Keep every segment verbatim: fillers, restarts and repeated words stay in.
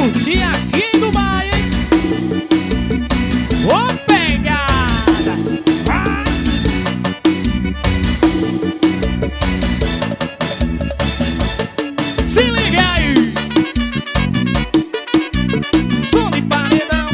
curtir aqui em Dubai, hein? Ô pegada! Ah! Se liga aí! Som de paredão.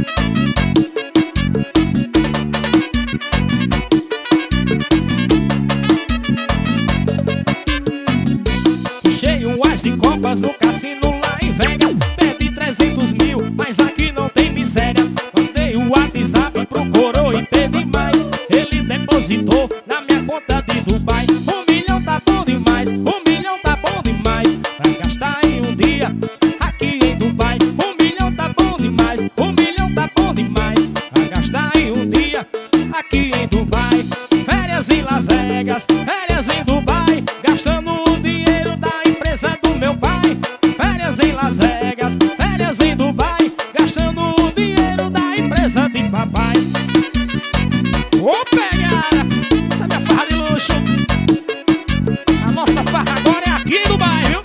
Cheio as de copas no cassino lá em Vegas. Perdi trezentos mil, mas aqui não tem miséria. Mandei o WhatsApp pro coroa e pedi mais. Ele depositou na minha conta de Dubai. Um milhão tá bom demais, um milhão tá bom demais pra gastar em um dia aqui em Dubai. Um milhão tá bom demais, um milhão tá bom demais pra gastar em um dia aqui em Dubai. Férias em Las Vegas, férias em Dubai, gastando o dinheiro da empresa do meu pai. Férias em Las Vegas, férias em Dubai, gastando o dinheiro da empresa de papai. Ô pegada, essa é minha farra de luxo. A nossa farra agora é aqui em Dubai, viu?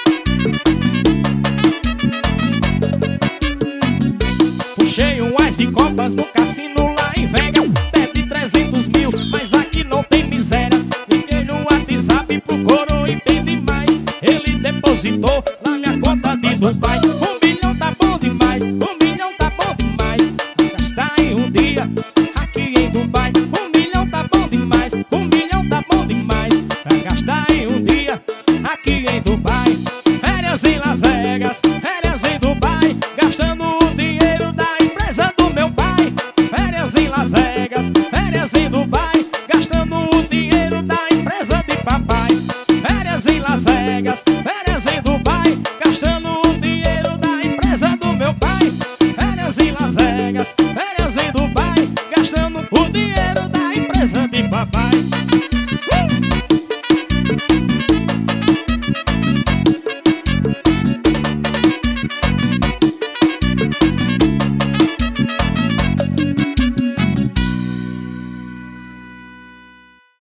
Puxei um as de copas no cassino lá em Vegas. Perdi trezentos mil, mas aqui não tem miséria. Liguei no WhatsApp pro coroa e pedi mais. Ele depositou na minha conta de Dubai. Um milhão tá bom demais, um milhão tá bom demais pra gastar em um dia aqui em Dubai. Um milhão tá bom demais, um milhão tá bom demais pra gastar em um dia aqui em Dubai. Férias em Las Vegas, férias em Dubai, gastando o dinheiro da empresa do meu pai. Férias em Las Vegas, férias em Dubai, gastando o dinheiro da empresa de papai. Férias em Las Vegas, férias em Dubai, gastando o dinheiro da empresa do meu pai. Férias em Las Vegas, férias em Dubai, gastando o dinheiro da empresa de papai.